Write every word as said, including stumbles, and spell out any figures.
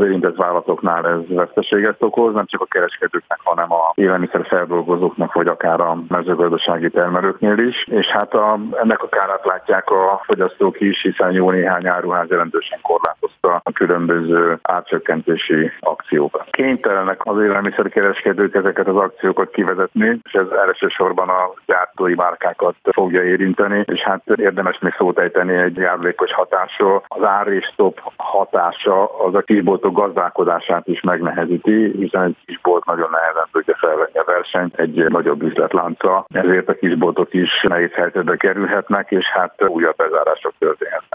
az érintett vállalatoknál ez veszteséget okoz, nem csak a kereskedőknek, hanem a élelmiszerfeldolgozóknak, vagy akár a mezőgazdasági termelőknél is. És hát a, ennek a kárát látják a fogyasztók is, hiszen jó néhány áruház jelentősen korlátozta a különböző árcsökkentési akciókat. Kénytelenek az élelmiszerkereskedők ezeket az akciókat kivezetni, és ez elsősorban a gyártói márkákat fogja érinteni, és hát érdemes még szót ejteni egy járulékos hatásról. Az árrésztop hatása az a kisboltok gazdálkodását is megnehezíti, hiszen egy kisbolt nagyon nehezen tudja felvenni a versenyt egy nagyobb üzletlánccal, ezért a kisboltok is nehéz helyzetbe kerülhetnek, és hát újabb bezárások történhetnek.